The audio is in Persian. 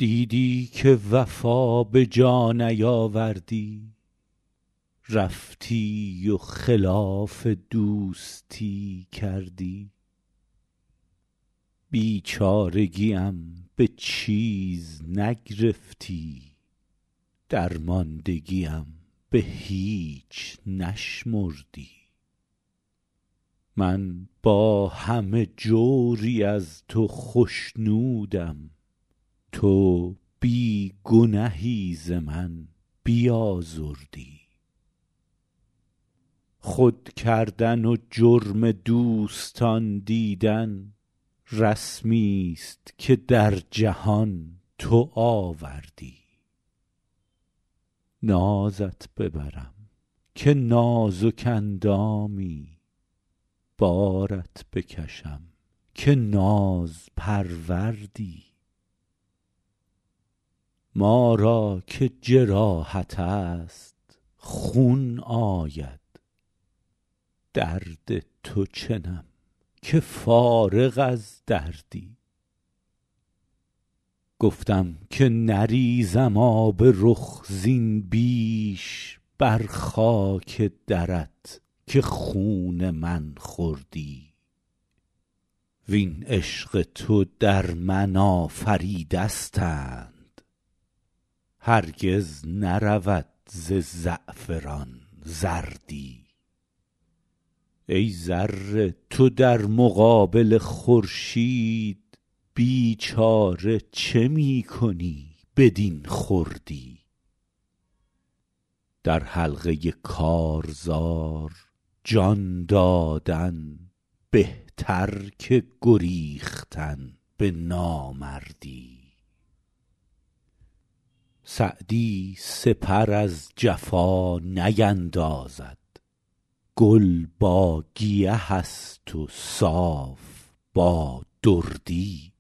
دیدی که وفا به جا نیاوردی، رفتی و خلاف دوستی کردی. بیچارگیم به چیز نگرفتی، درماندگیم به هیچ نشمردی. من با همه جوری از تو خشنودم، تو بی گنهی ز من بیازردی. خود کردن و جرم دوستان دیدن، رسمی است که در جهان تو آوردی. نازت ببرم که نازک اندامی، بارت بکشم که ناز پروردی. ما را که جراحت است خون آید، درد تو چنم که فارغ از دردی. گفتم که نریزم آب رخ زین بیش بر خاک درت که خون من خوردی. وین عشق تو در من آفریدستند، هرگز نرود ز زعفران زردی. ای ذره تو در مقابل خورشید، بیچاره چه می کنی بدین خردی. در حلقه کارزار جان دادن، بهتر که گریختن به نامردی. سعدی سپر از جفا نیندازد، گل با گیه است و صاف با دردی.